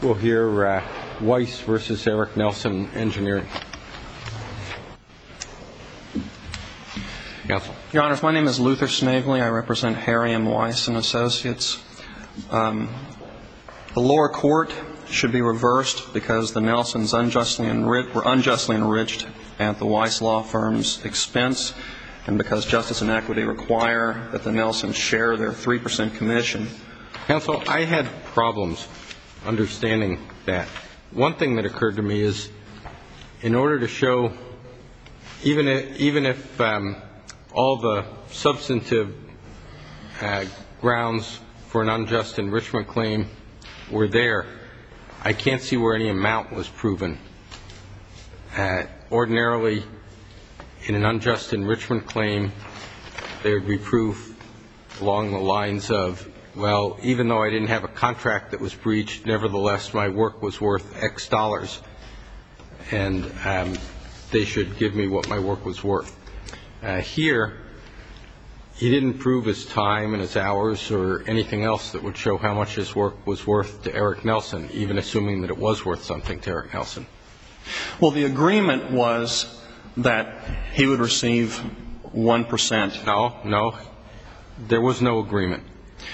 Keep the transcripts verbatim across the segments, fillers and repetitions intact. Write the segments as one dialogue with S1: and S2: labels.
S1: We'll hear uh, Weiss versus Eric Nelson Engineering. Counsel.
S2: Your Honors, my name is Luther Snavely. I represent Harry M. Weiss and Associates. Um, the lower court should be reversed because the Nelsons unjustly enriched, were unjustly enriched at the Weiss law firm's expense, and because justice and equity require that the Nelsons share their three percent commission.
S1: Counsel, I had problems understanding that. One thing that occurred to me is, in order to show, even if, even if um, all the substantive uh, grounds for an unjust enrichment claim were there, I can't see where any amount was proven. Uh, ordinarily, in an unjust enrichment claim, there would be proof along the lines of, well, even though I didn't have a contract that was breached, nevertheless my work was worth X dollars, and um, they should give me what my work was worth. Uh, here, he didn't prove his time and his hours or anything else that would show how much his work was worth to Eric Nelson, even assuming that it was worth something to Eric Nelson.
S2: Well, the agreement was that he would receive one percent.
S1: No, no, there was no agreement.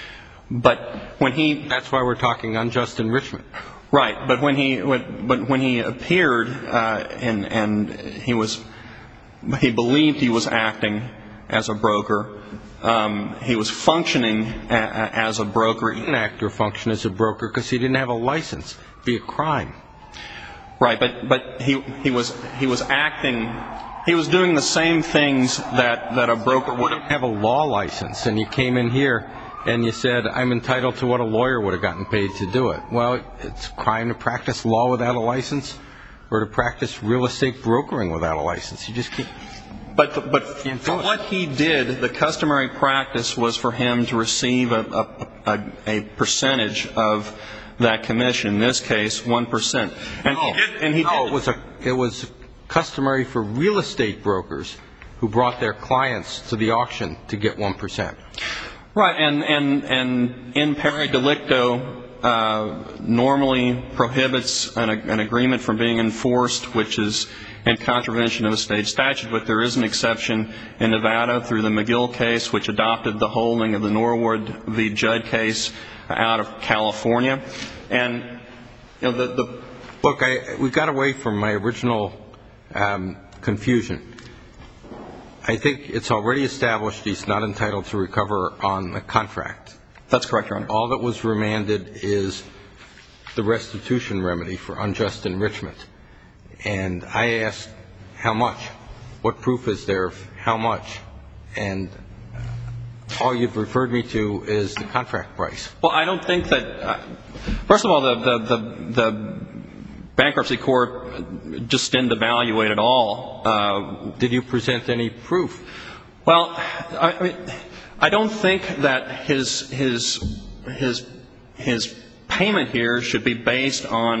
S2: But when he...
S1: That's why we're talking unjust enrichment.
S2: Right, but when he, but when he appeared uh, and, and he was, he believed he was acting as a broker, um, he was functioning a, a, as a broker.
S1: He didn't act or function as a broker because he didn't have a license. It'd be a crime.
S2: Right, but but he he was he was acting, he was doing the same things that, that a broker would have.
S1: Have a law license, and you came in here and you said, I'm entitled to what a lawyer would have gotten paid to do it. Well, it's a crime to practice law without a license or to practice real estate brokering without a license. You just can't.
S2: But but for what he did, the customary practice was for him to receive a a, a, a percentage of that commission. In this case, one percent. And
S1: no,
S2: he did. And he
S1: no,
S2: did.
S1: It was a it was customary for real estate brokers who brought their clients to the auction to get one percent.
S2: Right, and and and in pari delicto uh, normally prohibits an, an agreement from being enforced, which is in contravention of a state statute. But there is an exception in Nevada through the McGill case, which adopted the holding of the Norwood v. Judd case out of California. And you know the, the
S1: look, I, we got away from my original um, confusion. I think it's already established he's not entitled to recover on the contract.
S2: That's correct, Your Honor.
S1: All that was remanded is the restitution remedy for unjust enrichment. And I asked, how much? What proof is there of how much? And all you've referred me to is the contract price.
S2: Well, I don't think that, uh, first of all, the, the, the, the bankruptcy court just didn't evaluate at all. Uh,
S1: Did you present any proof?
S2: Well, I, I mean, I don't think that his his his his payment here should be based on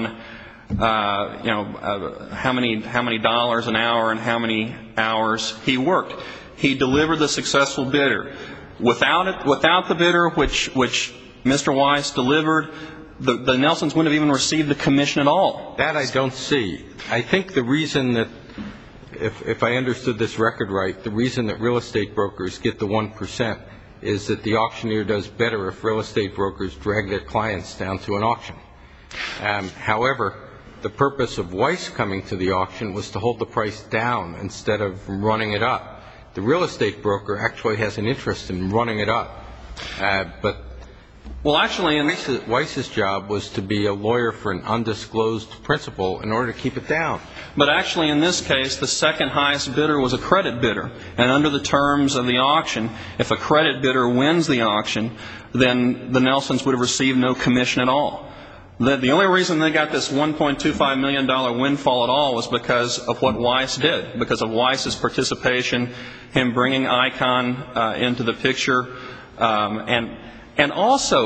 S2: uh, you know uh, how many how many dollars an hour and how many hours he worked. He delivered the successful bidder. Without it, without the bidder, which which Mister Weiss delivered, The, the Nelsons wouldn't have even received the commission at all.
S1: That I don't see. I think the reason that, if, if I understood this record right, the reason that real estate brokers get the one percent is that the auctioneer does better if real estate brokers drag their clients down to an auction. Um, however, the purpose of Weiss coming to the auction was to hold the price down instead of running it up. The real estate broker actually has an interest in running it up, uh, but
S2: Well, actually, in
S1: Weiss's, Weiss's job was to be a lawyer for an undisclosed principal in order to keep it down.
S2: But actually, in this case, the second highest bidder was a credit bidder. And under the terms of the auction, if a credit bidder wins the auction, then the Nelsons would have received no commission at all. The, the only reason they got this one point two five million dollars windfall at all was because of what Weiss did, because of Weiss's participation, him bringing Icon uh, into the picture, um, and And also,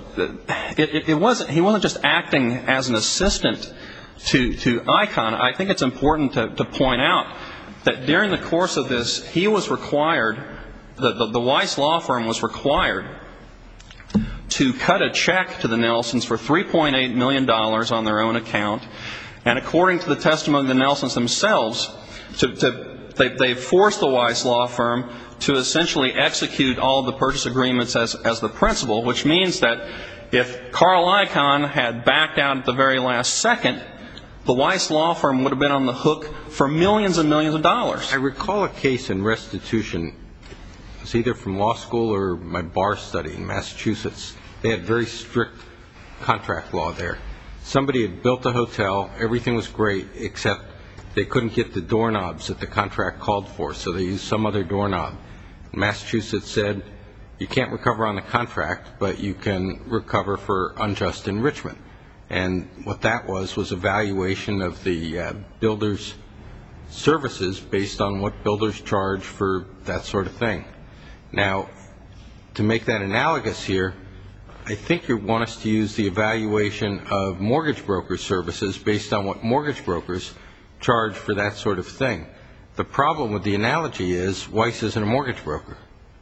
S2: it, it, it wasn't, he wasn't just acting as an assistant to, to Icon. I think it's important to, to point out that during the course of this, he was required, the, the, the Weiss law firm was required to cut a check to the Nelsons for three point eight million dollars on their own account. And according to the testimony of the Nelsons themselves, to, to, they, they forced the Weiss law firm to essentially execute all of the purchase agreements as, as the principal, which means that if Carl Icahn had backed out at the very last second, the Weiss law firm would have been on the hook for millions and millions of dollars.
S1: I recall a case in restitution. It was either from law school or my bar study in Massachusetts. They had very strict contract law there. Somebody had built a hotel. Everything was great, except they couldn't get the doorknobs that the contract called for, so they used some other doorknob. Massachusetts said, you can't recover on the contract, but you can recover for unjust enrichment. And what that was was a valuation of the uh, builder's services based on what builders charge for that sort of thing. Now, to make that analogous here, I think you want us to use the evaluation of mortgage broker services based on what mortgage brokers charge for that sort of thing. The problem with the analogy is Weiss isn't a mortgage broker.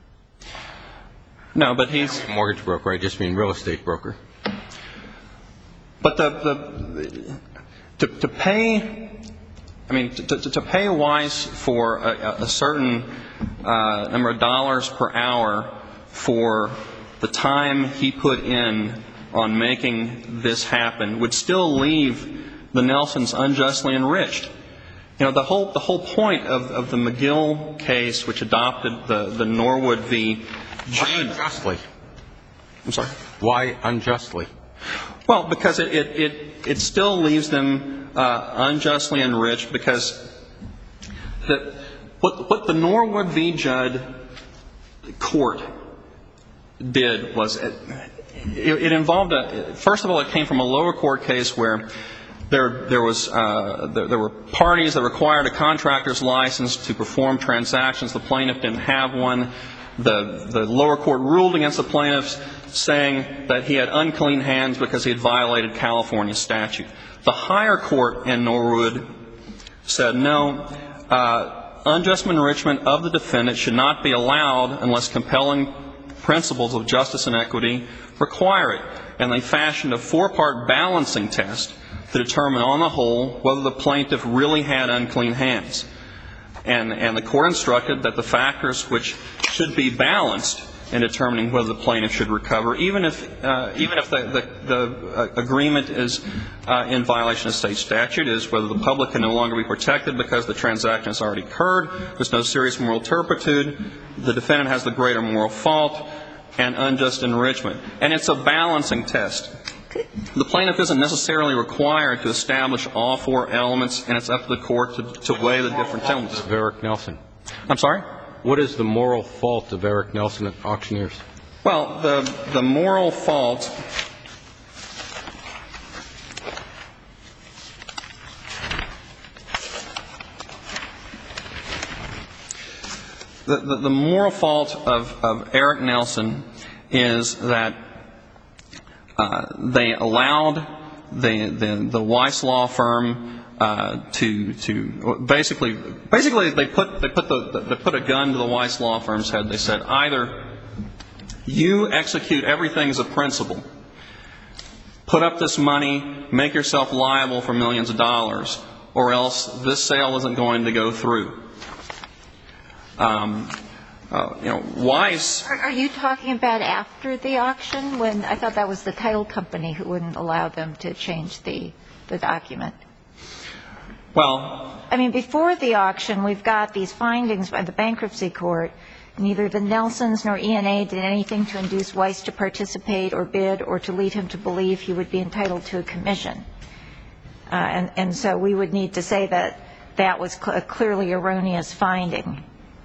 S2: No, but he's
S1: a mortgage broker. I just mean real estate broker.
S2: But the, the to, to pay, I mean, to, to, to pay Weiss for a, a certain uh, number of dollars per hour for the time he put in on making this happen would still leave the Nelsons unjustly enriched. You know, the whole the whole point of, of the McGill case, which adopted the, the Norwood v.
S1: Why unjustly?
S2: I'm sorry?
S1: Why unjustly?
S2: Well, because it, it, it, it still leaves them uh, unjustly enriched because the, what, what the Norwood v. Judd court did was it, it, it involved a, first of all, it came from a lower court case where there, there, was, uh, there, there were parties that required a contractor's license to perform transactions. The plaintiff didn't have one. The, the lower court ruled against the plaintiff, saying that he had unclean hands because he had violated California statute. The higher court in Norwood said no, uh, unjust enrichment of the defendant should not be allowed unless compelling principles of justice and equity require it. And they fashioned a four-part balancing test to determine on the whole whether the plaintiff really had unclean hands. And, and the court instructed that the factors which should be balanced in determining whether the plaintiff should recover, even if uh, even if the, the, the uh, agreement is uh, in violation of state statute, is whether the public can no longer be protected because the transaction has already occurred, there's no serious moral turpitude, the defendant has the greater moral fault, and unjust enrichment. And it's a balancing test. The plaintiff isn't necessarily required to establish all four elements, and it's up to the court to, to weigh the different elements.
S1: Of Eric Nelson.
S2: I'm sorry?
S1: What is the moral fault of Eric Nelson at Auctioneers?
S2: Well, the, the moral fault the, the, the moral fault of, of Eric Nelson is that uh, they allowed the, the, the Weiss law firm Uh, to to basically basically they put they put the they put a gun to the Weiss law firm's head. They said either you execute everything as a principal, put up this money, make yourself liable for millions of dollars, or else this sale isn't going to go through. Um, uh, you know, Weiss.
S3: Are, are you talking about after the auction, when I thought that was the title company who wouldn't allow them to change the the document?
S2: Well,
S3: I mean, before the auction, we've got these findings by the bankruptcy court. Neither the Nelsons nor E and A did anything to induce Weiss to participate or bid or to lead him to believe he would be entitled to a commission. Uh, and, and so we would need to say that that was cl- a clearly erroneous finding.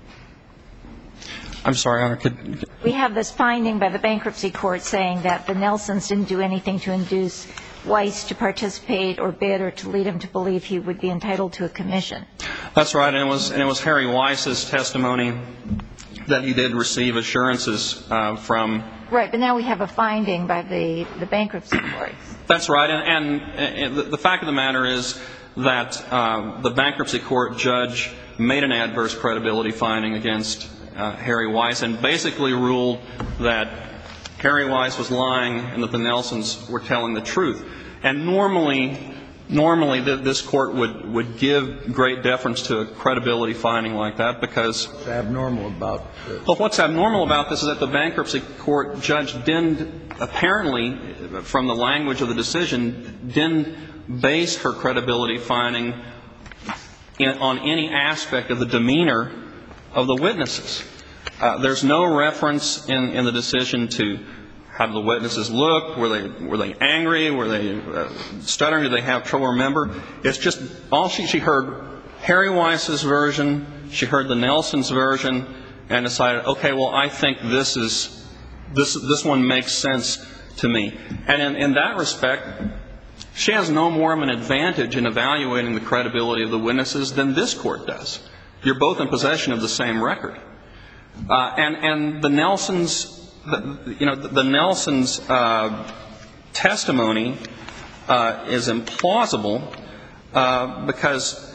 S2: I'm sorry, Honor. Could, could
S3: we have this finding by the bankruptcy court saying that the Nelsons didn't do anything to induce Weiss to participate or bid or to lead him to believe he would be entitled to a commission.
S2: That's right, and it was and it was Harry Weiss's testimony that he did receive assurances uh, from.
S3: Right, but now we have a finding by the, the bankruptcy court.
S2: That's right, and, and, and the, the fact of the matter is that uh, the bankruptcy court judge made an adverse credibility finding against uh, Harry Weiss and basically ruled that Harry Weiss was lying and that the Nelsons were telling the truth. And normally, normally this Court would, would give great deference to a credibility finding like that because...
S4: What's abnormal about this?
S2: Well, what's abnormal about this is that the bankruptcy court judge didn't, apparently, from the language of the decision, didn't base her credibility finding in, on any aspect of the demeanor of the witnesses. Uh, there's no reference in, in the decision to how the witnesses looked. Were they were they angry? Were they uh, stuttering? Did they have trouble remember? It's just all she she heard Harry Weiss's version. She heard the Nelsons' version and decided, okay, well, I think this is this this one makes sense to me. And in, in that respect, she has no more of an advantage in evaluating the credibility of the witnesses than this Court does. You're both in possession of the same record. Uh, and, and the Nelsons, the, you know, the, the Nelsons' uh, testimony uh, is implausible uh, because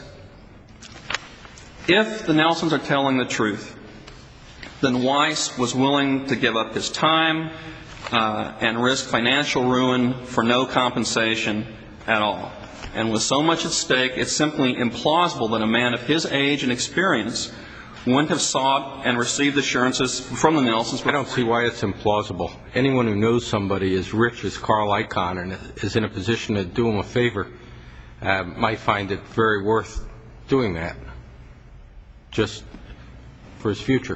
S2: if the Nelsons are telling the truth, then Weiss was willing to give up his time uh, and risk financial ruin for no compensation at all. And with so much at stake, it's simply implausible that a man of his age and experience wouldn't have sought and received assurances from the Nelsons.
S1: I don't see why it's implausible. Anyone who knows somebody as rich as Carl Icahn and is in a position to do him a favor uh, might find it very worth doing that, just for his future.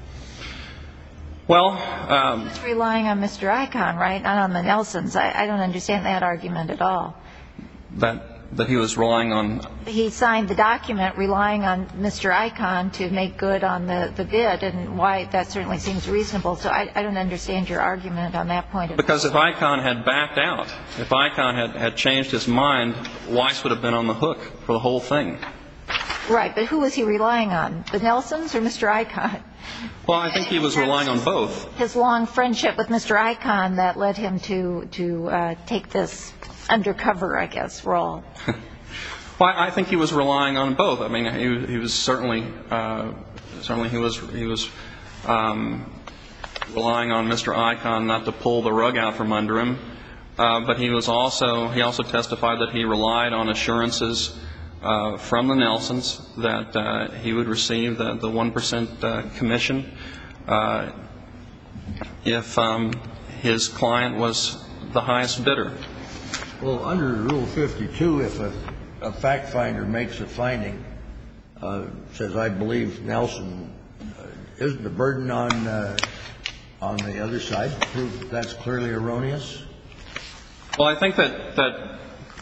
S2: Well, um,
S3: He's relying on Mister Icahn, right, not on the Nelsons. I, I don't understand that argument at all.
S2: that that he was relying on.
S3: He signed the document relying on Mister Icahn to make good on the, the bid, and why that certainly seems reasonable. So I, I don't understand your argument on that point.
S2: Because if Icahn had backed out, if Icahn had, had changed his mind, Weiss would have been on the hook for the whole thing.
S3: Right, but who was he relying on, the Nelsons or Mister Icahn?
S2: Well, I think he was relying on both.
S3: His long friendship with Mister Icahn that led him to, to uh, take this undercover, I guess, role.
S2: Well, I think he was relying on both. I mean, he, he was certainly, uh, certainly he was, he was um, relying on Mister Icahn not to pull the rug out from under him. Uh, but he was also, he also testified that he relied on assurances uh, from the Nelsons that uh, he would receive the, the one percent uh, commission uh, if um, his client was the highest bidder.
S4: Well, under Rule fifty-two, if a, a fact finder makes a finding, uh, says, I believe Nelson, uh, isn't the burden on uh, on the other side to prove that that's clearly erroneous?
S2: Well, I think that, that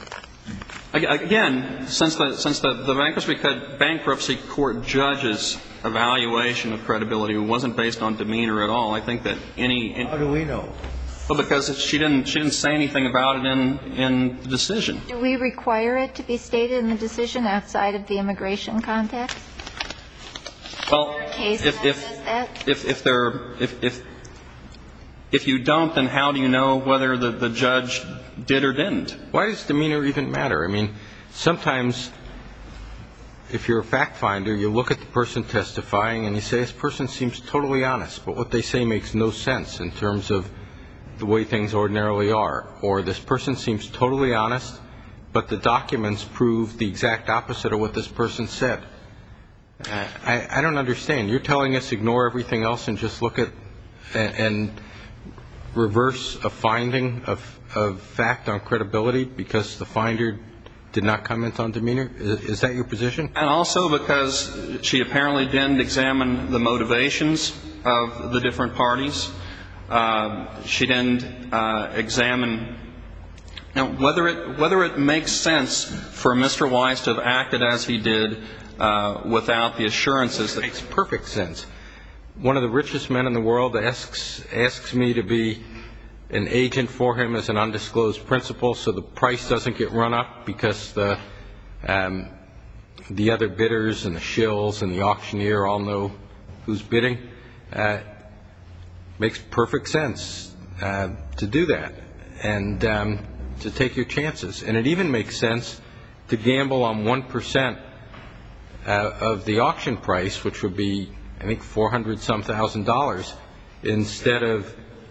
S2: again, since the since the, the bankruptcy, bankruptcy court judge's evaluation of credibility wasn't based on demeanor at all, I think that any.
S4: How do we know?
S2: Well, because she didn't she didn't say anything about it in in the decision.
S3: Do we require it to be stated in the decision outside of the immigration context?
S2: Well,
S3: Case
S2: if if, if if there if if if you don't, then how do you know whether the, the judge did or didn't?
S1: Why does demeanor even matter? I mean, sometimes if you're a fact finder, you look at the person testifying and you say, this person seems totally honest, but what they say makes no sense in terms of the way things ordinarily are. Or this person seems totally honest, but the documents prove the exact opposite of what this person said. Uh, I, I don't understand. You're telling us ignore everything else and just look at and, and reverse a finding of, of fact on credibility because the finder did not comment on demeanor? Is, is that your position?
S2: And also because she apparently didn't examine the motivations of the different parties. Uh, she didn't uh, examine now, whether it whether it makes sense for Mister Weiss to have acted as he did uh, without the assurances. That
S1: it makes perfect sense. One of the richest men in the world asks asks me to be an agent for him as an undisclosed principal, so the price doesn't get run up because the um, the other bidders and the shills and the auctioneer all know who's bidding. Uh, makes perfect sense uh, to do that and um, to take your chances. And it even makes sense to gamble on one percent uh, of the auction price, which would be, I think, four hundred some thousand dollars, instead of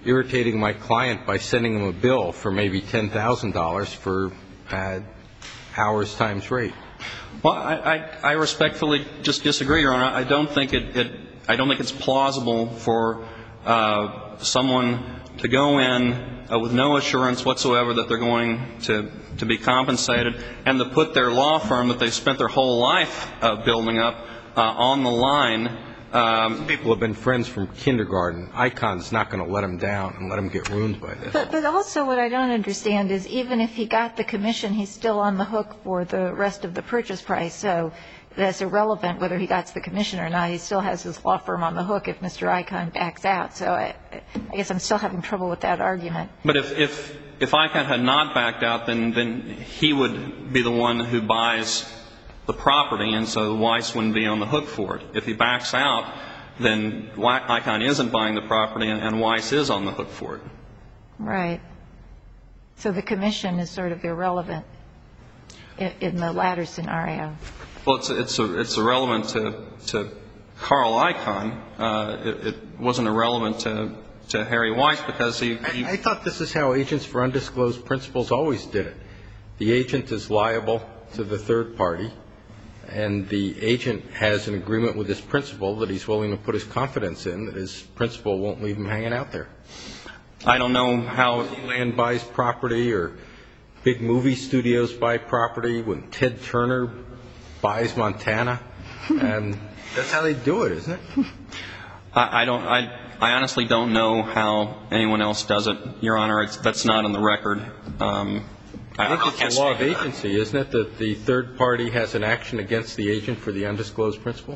S1: irritating my client by sending him a bill for maybe ten thousand dollars for uh, hours times rate.
S2: Well, I, I, I respectfully just disagree, Your Honor. I don't think it, it I don't think it's plausible for uh, someone to go in uh, with no assurance whatsoever that they're going to, to be compensated, and to put their law firm that they've spent their whole life uh, building up uh, on the line. Um,
S1: Some people have been friends from kindergarten. Icon's not going to let them down and let them get ruined by this.
S3: But, but also what I don't understand is even if he got the commission, he's still on the hook for the rest of the purchase price. So that's irrelevant whether he got the commission or not. He still has his law firm on the hook if Mister Icon backs out. So I, I guess I'm still having trouble with that argument.
S2: But if, if, if Icon had not backed out, then, then he would be the one who buys the property, and so Weiss wouldn't be on the hook for it. If he backs out, then Icon isn't buying the property, and, and Weiss is on the hook for it.
S3: Right. So the commission is sort of irrelevant in, in the latter scenario.
S2: Well, it's it's a, it's irrelevant to to Carl Icahn. Uh, it, it wasn't irrelevant to to Harry Weiss because he. he
S1: I, I thought this is how agents for undisclosed principals always did it. The agent is liable to the third party, and the agent has an agreement with his principal that he's willing to put his confidence in, that his principal won't leave him hanging out there.
S2: I don't know how.
S1: Disneyland buys property or big movie studios buy property. When Ted Turner buys Montana, and that's how they do it, isn't it?
S2: I, I don't. I I honestly don't know how anyone else does it, Your Honor. It's, that's not on the record. Um,
S1: I think it's the law of agency, isn't it, that the third party has an action against the agent for the undisclosed principal?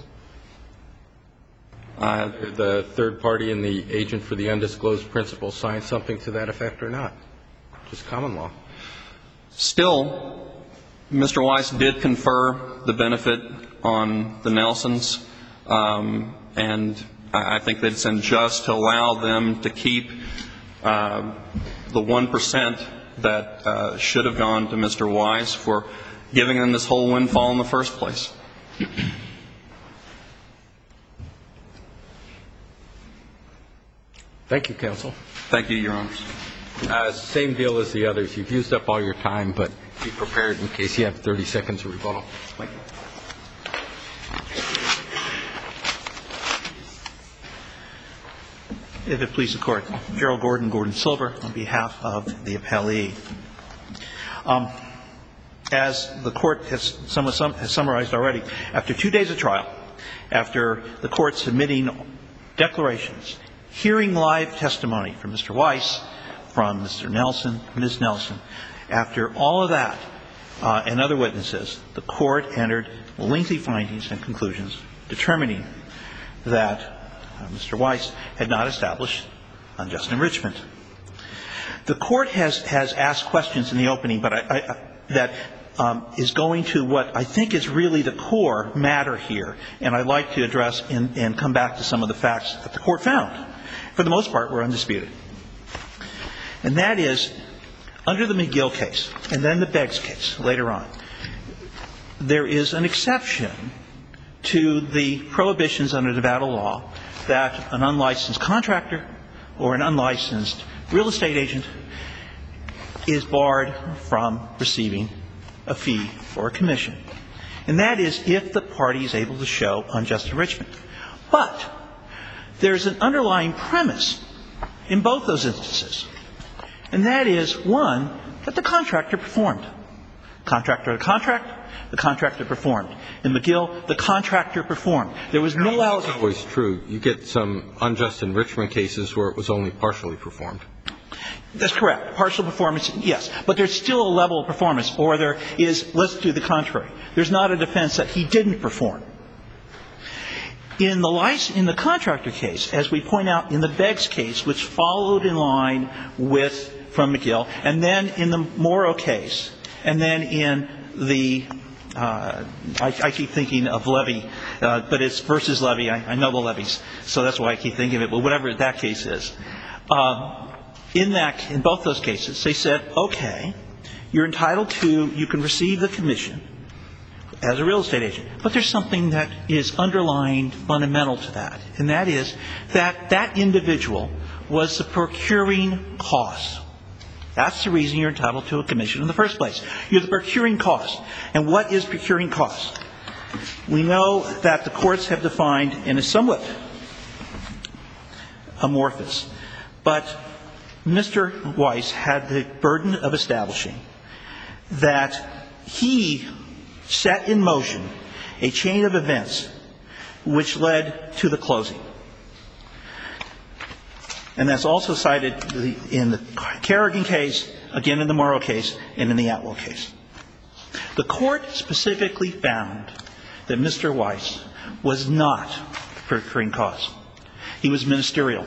S2: Uh,
S1: the third party and the agent for the undisclosed principal sign something to that effect or not? Just common law.
S2: Still, Mister Weiss did confer the benefit on the Nelsons, um, and I, I think that it's unjust to allow them to keep uh, the one percent that uh, should have gone to Mister Weiss for giving them this whole windfall in the first place.
S1: Thank you, counsel.
S2: Thank you, Your Honors.
S1: Uh, same deal as the others. You've used up all your time, but be prepared in case you have thirty seconds of rebuttal.
S2: Thank you.
S5: If it please the Court, Gerald Gordon, Gordon Silver, on behalf of the appellee. Um, as the Court has, somewhat sum, has summarized already, after two days of trial, after the Court submitting declarations, hearing live testimony from Mister Weiss, from Mister Nelson, Miz Nelson, after all of that uh, and other witnesses, the Court entered lengthy findings and conclusions determining that uh, Mister Weiss had not established unjust enrichment. The Court has, has asked questions in the opening, but I, I, that um, is going to what I think is really the core matter here, and I'd like to address and, and come back to some of the facts that the Court found. For the most part, were undisputed. And that is, under the McGill case, and then the Beggs case later on, there is an exception to the prohibitions under Nevada law that an unlicensed contractor or an unlicensed real estate agent is barred from receiving a fee or a commission. And that is if the party is able to show unjust enrichment. But there's an underlying premise in both those instances. And that is, one, that the contractor performed. Contractor had a contract, the contractor performed. In McGill, the contractor performed. There was no allegation.
S1: That's always true. You get some unjust enrichment cases where it was only partially performed.
S5: That's correct. Partial performance, yes. But there's still a level of performance, or there is, let's do the contrary. There's not a defense that he didn't perform. In the license, in the contractor case, as we point out in the Beggs case, which followed in line with from McGill, and then in the Morrow case, and then in the uh, I, I keep thinking of Levy, uh, but it's versus Levy. I, I know the Levies, so that's why I keep thinking of it. But whatever that case is, uh, in that in both those cases, they said, okay, you're entitled to, you can receive the commission as a real estate agent. But there's something that is underlying fundamental to that, and that is that that individual was the procuring cost. That's the reason you're entitled to a commission in the first place. You're the procuring cost. And what is procuring cost? We know that the courts have defined in a somewhat amorphous, but Mister Weiss had the burden of establishing that he set in motion a chain of events which led to the closing. And that's also cited in the Kerrigan case, again in the Morrow case, and in the Atwell case. The court specifically found that Mister Weiss was not procuring cause. He was ministerial.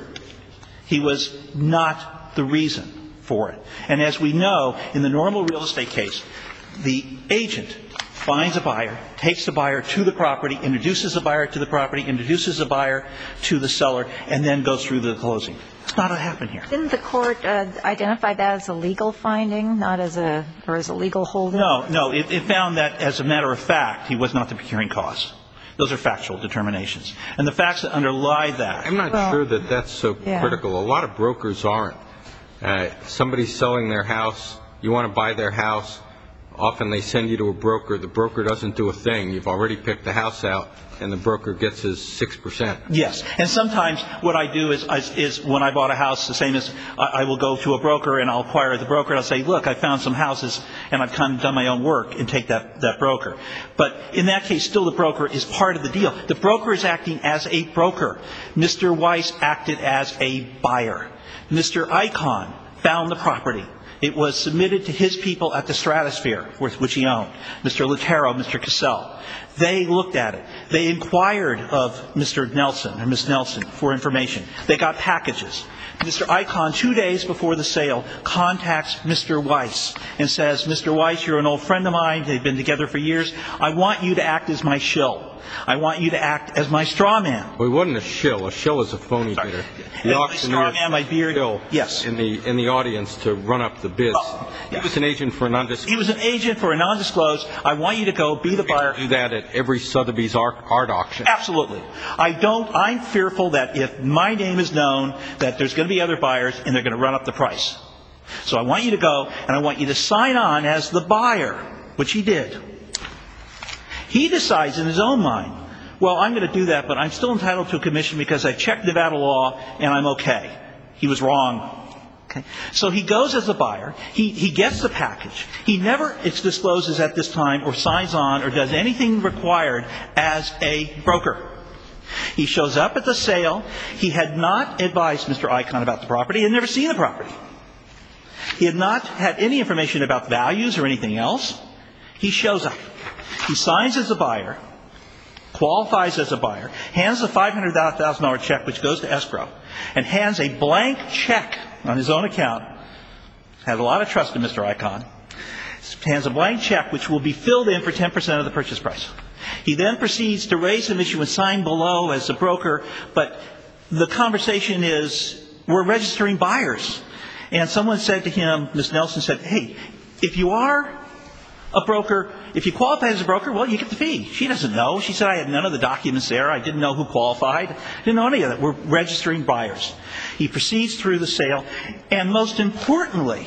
S5: He was not the reason for it. And as we know, in the normal real estate case, the agent finds a buyer, takes the buyer to the property, introduces the buyer to the property, introduces the buyer to the seller, and then goes through the closing. That's not what happened here.
S3: Didn't the court uh, identify that as a legal finding, not as a, or as a legal holding?
S5: No, no. It, it found that, as a matter of fact, he was not the procuring cause. Those are factual determinations. And the facts that underlie that.
S1: I'm not
S3: well,
S1: sure that that's so
S3: yeah.
S1: critical. A lot of brokers aren't. Uh, somebody's selling their house. You want to buy their house. Often they send you to a broker. The broker doesn't do a thing. You've already picked the house out, and the broker gets his six percent.
S5: Yes. And sometimes what I do is, is, is when I bought a house, the same as I, I will go to a broker and I'll acquire the broker. And I'll say, look, I found some houses, and I've kind of done my own work, and take that, that broker. But in that case, still the broker is part of the deal. The broker is acting as a broker. Mister Weiss acted as a buyer. Mister Icahn found the property. It was submitted to his people at the Stratosphere, which he owned, Mister Lotero, Mister Cassell. They looked at it. They inquired of Mister Nelson or Miss Nelson for information. They got packages. Mister Icahn, two days before the sale, contacts Mister Weiss and says, Mister Weiss, you're an old friend of mine. They've been together for years. I want you to act as my shill. I want you to act as my straw man.
S1: Well, he wasn't a shill. A shill is a phony
S5: Sorry.
S1: bidder.
S5: As
S1: The
S5: my
S1: auctioneer
S5: straw man, my beard.
S1: shill
S5: Yes.
S1: in the in the audience to run up the bids.
S5: Oh, yeah.
S1: He was an agent for a non-disclosed.
S5: He was an agent for a non-disclosed. I want you to go be the buyer.
S1: Do that at every Sotheby's art, art auction.
S5: Absolutely. I don't, I'm fearful that if my name is known, that there's going to be other buyers and they're going to run up the price. So I want you to go and I want you to sign on as the buyer, which he did. He decides in his own mind, well, I'm going to do that, but I'm still entitled to a commission because I checked Nevada law and I'm okay. He was wrong. Okay. So he goes as a buyer. He, he gets the package. He never discloses at this time or signs on or does anything required as a broker. He shows up at the sale. He had not advised Mister Icahn about the property. He had never seen the property. He had not had any information about values or anything else. He shows up. He signs as a buyer, qualifies as a buyer, hands a five hundred thousand dollars check, which goes to escrow, and hands a blank check on his own account. Has a lot of trust in Mister Icahn. Hands a blank check, which will be filled in for ten percent of the purchase price. He then proceeds to raise some issue and sign below as a broker, but the conversation is, we're registering buyers. And someone said to him, Miz Nelson said, hey, if you are a broker, if you qualify as a broker, well, you get the fee. She doesn't know. She said, I had none of the documents there. I didn't know who qualified. Didn't know any of that. We're registering buyers. He proceeds through the sale. And most importantly,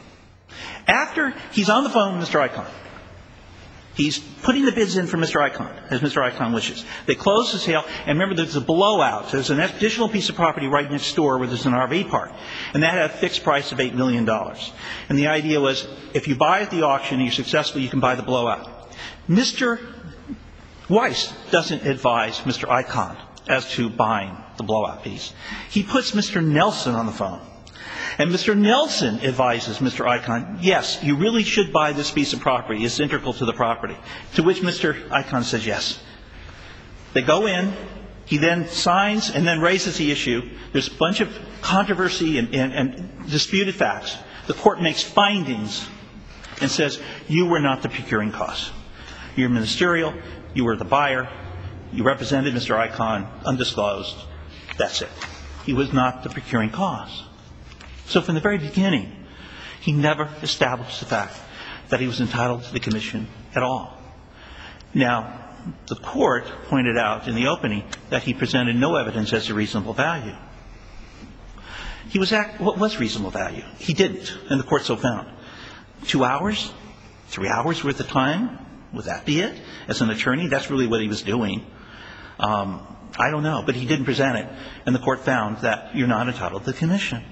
S5: after he's on the phone with Mister Icahn, he's putting the bids in for Mister Icahn, as Mister Icahn wishes. They close the sale, and remember, there's a blowout. There's an additional piece of property right next door where there's an R V park, and that had a fixed price of eight million dollars. And the idea was, if you buy at the auction and you're successful, you can buy the blowout. Mister Weiss doesn't advise Mister Icahn as to buying the blowout piece. He puts Mister Nelson on the phone. And Mister Nelson advises Mister Icahn, yes, you really should buy this piece of property. It's integral to the property. To which Mister Icahn says yes. They go in. He then signs and then raises the issue. There's a bunch of controversy and, and, and disputed facts. The court makes findings and says, you were not the procuring cause. You're ministerial. You were the buyer. You represented Mister Icahn, undisclosed. That's it. He was not the procuring cause. So from the very beginning, he never established the fact that he was entitled to the commission at all. Now, the court pointed out in the opening that he presented no evidence as to reasonable value. he was act, what was reasonable value? He didn't, and the court so found. Two hours? Three hours worth of time? Would that be it? As an attorney, that's really what he was doing. Um, I don't know, but he didn't present it, and the court found that you're not entitled to the commission.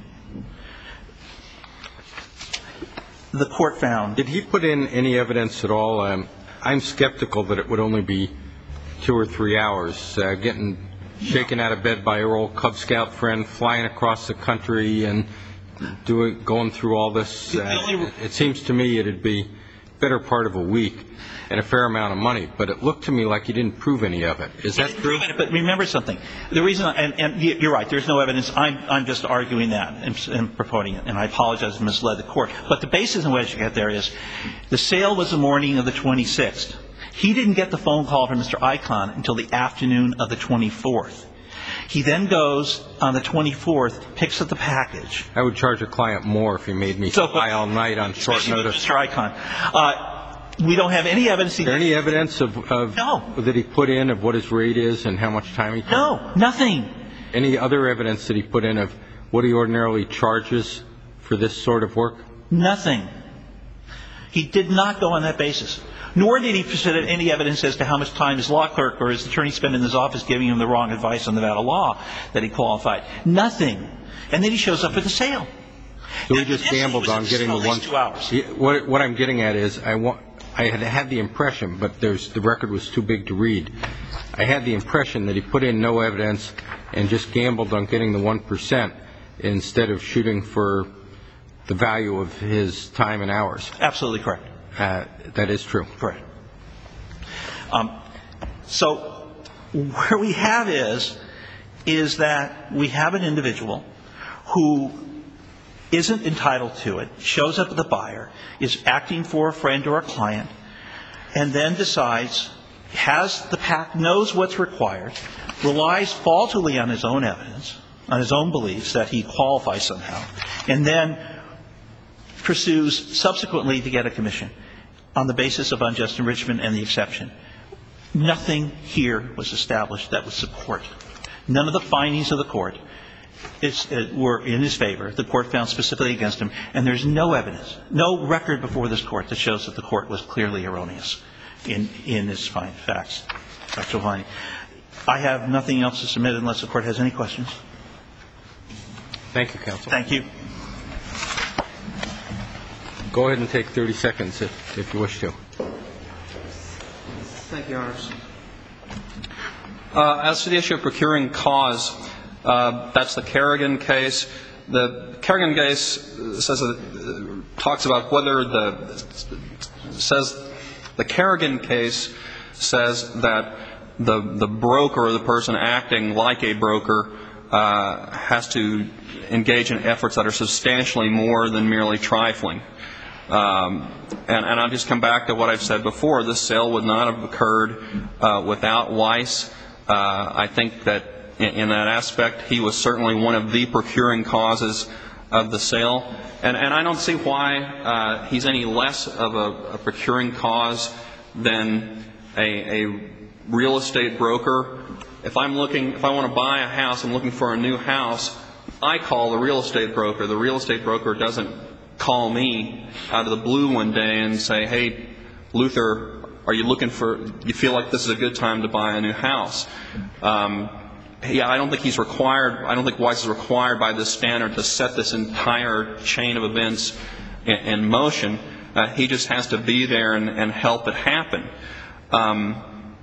S5: The court found...
S1: Did he put in any evidence at all? Um, I'm skeptical that it would only be two or three hours, uh, getting shaken out of bed by your old Cub Scout friend, flying across the country and doing, going through all this. Uh, it seems to me it'd be better part of a week and a fair amount of money, but it looked to me like you didn't prove any of it. Is that true?
S5: But remember something. The reason, and, and you're right, there's no evidence. I'm, I'm just arguing that and, and promoting it, and I apologize if I misled the court. But the basis in which you get there is the sale was the morning of the twenty-sixth. He didn't get the phone call from Mister Icahn until the afternoon of the twenty-fourth. He then goes on the twenty-fourth, picks up the package.
S1: I would charge a client more if he made me
S5: so,
S1: fly all night on short notice.
S5: Mister Icahn. Uh, we don't have any evidence.
S1: Is there any evidence of, of
S5: no.
S1: that he put in of what his rate is and how much time he took?
S5: No, nothing.
S1: Any other evidence that he put in of what he ordinarily charges for this sort of work?
S5: Nothing. He did not go on that basis. Nor did he present any evidence as to how much time his law clerk or his attorney spent in his office giving him the wrong advice on Nevada law that he qualified. Nothing. And then he shows up for the sale.
S1: So he just gambled on getting the one.
S5: Two hours.
S1: What, what I'm getting at is I want. I had had the impression, but there's, the record was too big to read. I had the impression that he put in no evidence and just gambled on getting the one percent instead of shooting for the value of his time and hours.
S5: Absolutely correct.
S1: Uh, that is true.
S5: Correct. Um, so where we have is, is that we have an individual who isn't entitled to it, shows up at the buyer, is acting for a friend or a client, and then decides, has the pack, knows what's required, relies faultily on his own evidence, on his own beliefs that he qualifies somehow, and then pursues subsequently to get a commission on the basis of unjust enrichment and the exception. Nothing here was established that would support. None of the findings of the court is, uh, were in his favor. The court found specifically against him. And there's no evidence, no record before this court that shows that the court was clearly erroneous in, in its fine facts. Factual finding. I have nothing else to submit unless the court has any questions.
S1: Thank you, counsel.
S5: Thank you.
S1: Go ahead and take thirty seconds if, if you wish to.
S2: Thank you, Your Honors. Uh, as to the issue of procuring cause, uh, that's the Kerrigan case. The Kerrigan case says that, uh, talks about whether the says the Kerrigan case says that the the broker or the person acting like a broker uh, has to engage in efforts that are substantially more than merely trifling. Um, and, and I'll just come back to what I've said before. This sale would not have occurred uh, without Weiss. Uh, I think that in, in that aspect, he was certainly one of the procuring causes of the sale. And, and I don't see why uh, he's any less of a, a procuring cause than a, a real estate broker. If I'm looking, if I want to buy a house, I'm looking for a new house, I call the real estate broker. The real estate broker doesn't call me out of the blue one day and say, hey, Luther, are you looking for, you feel like this is a good time to buy a new house? Um, yeah, I don't think he's required, I don't think Weiss is required by this standard to set this entire chain of events in, in motion. Uh, he just has to be there and, and help it happen. Um,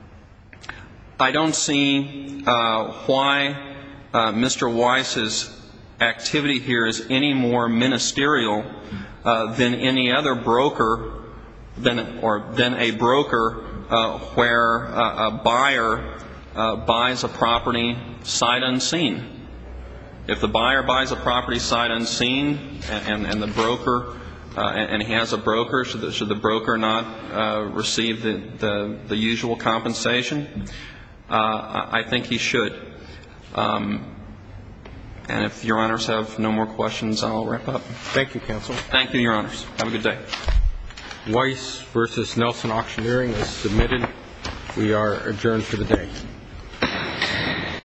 S2: I don't see uh, why uh, Mister Weiss's activity here is any more ministerial uh, than any other broker, than or than a broker uh, where uh, a buyer uh, buys a property sight unseen. If the buyer buys a property sight unseen, and, and, and the broker uh, and, and he has a broker, should the, should the broker not uh, receive the, the the usual compensation? Uh, I think he should. Um, And if Your Honors have no more questions, I'll wrap up.
S1: Thank you, counsel.
S2: Thank you, Your Honors. Have a good day.
S1: Weiss versus Nelson Auctioneering is submitted. We are adjourned for the day.